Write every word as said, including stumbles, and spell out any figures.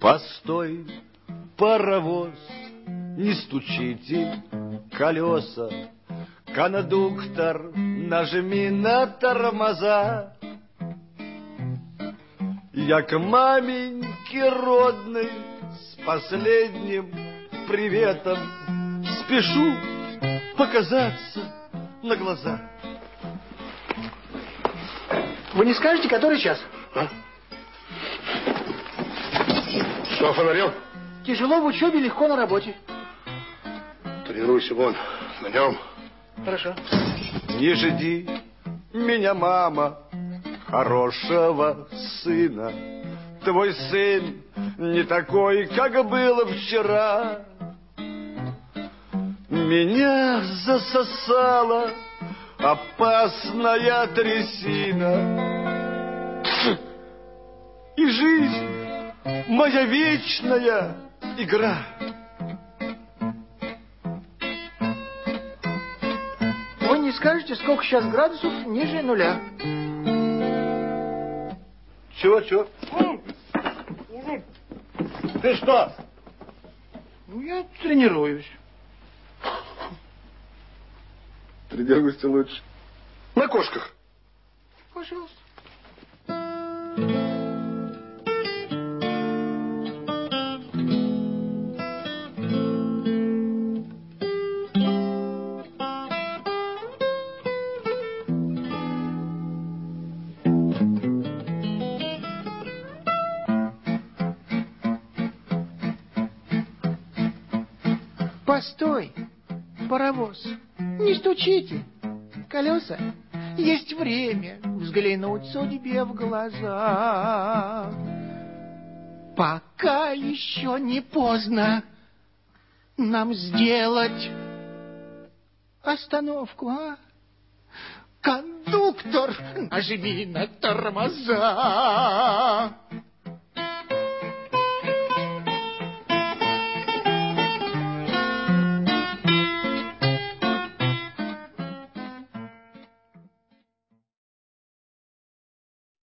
Постой, паровоз, не стучите колеса, кондуктор, нажми на тормоза. Я к маменьке родной с последним приветом спешу показаться на глаза. Вы не скажете, который час? А? Что, фонарем? Тяжело в учебе, легко на работе. Тренируйся вон, на нем. Хорошо. Не жди меня, мама, хорошего сына. Твой сын не такой, как был вчера. Меня засосала опасная трясина. И жизнь моя вечная игра. Вы не скажете, сколько сейчас градусов ниже нуля? Чего, чего? Ты что? Ну, я тренируюсь. Тренируйся лучше. На кошках. Пожалуйста. Постой, паровоз, не стучите колеса. Есть время взглянуть судьбе в глаза. Пока еще не поздно нам сделать остановку, а? Кондуктор, нажми на тормоза.